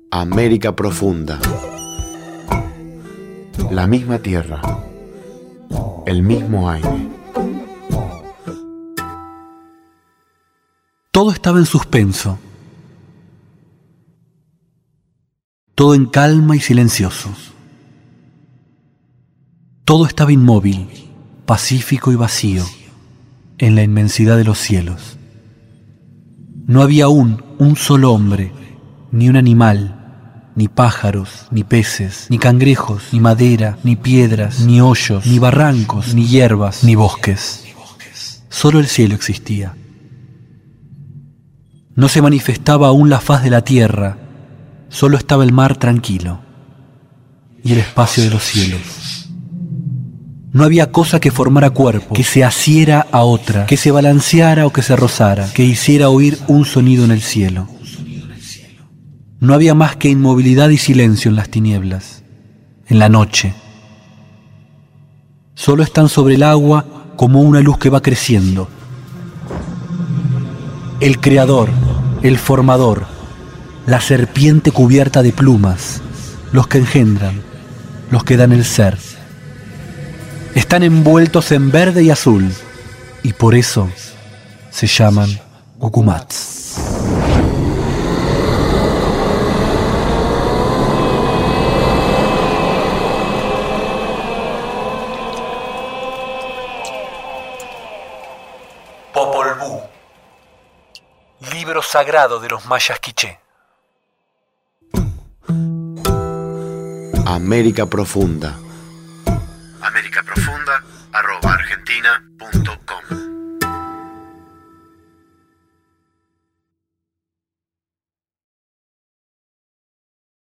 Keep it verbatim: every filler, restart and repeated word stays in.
América profunda. La misma tierra, el mismo aire. Todo estaba en suspenso, todo en calma y silencioso. Todo estaba inmóvil, pacífico y vacío, en la inmensidad de los cielos. No había aún un solo hombre, ni un animal, ni pájaros, ni peces, ni cangrejos, ni madera, ni piedras, ni hoyos, ni barrancos, ni hierbas, ni bosques. Solo el cielo existía. No se manifestaba aún la faz de la tierra, solo estaba el mar tranquilo y el espacio de los cielos. No había cosa que formara cuerpo, que se asiera a otra, que se balanceara o que se rozara, que hiciera oír un sonido en el cielo. No había más que inmovilidad y silencio en las tinieblas, en la noche. Solo están sobre el agua como una luz que va creciendo. El Creador, el Formador, la serpiente cubierta de plumas, los que engendran, los que dan el ser. Están envueltos en verde y azul, y por eso se llaman Gukumats. Popol Vuh, libro sagrado de los mayas quiché. América profunda. América profunda arroba argentina punto com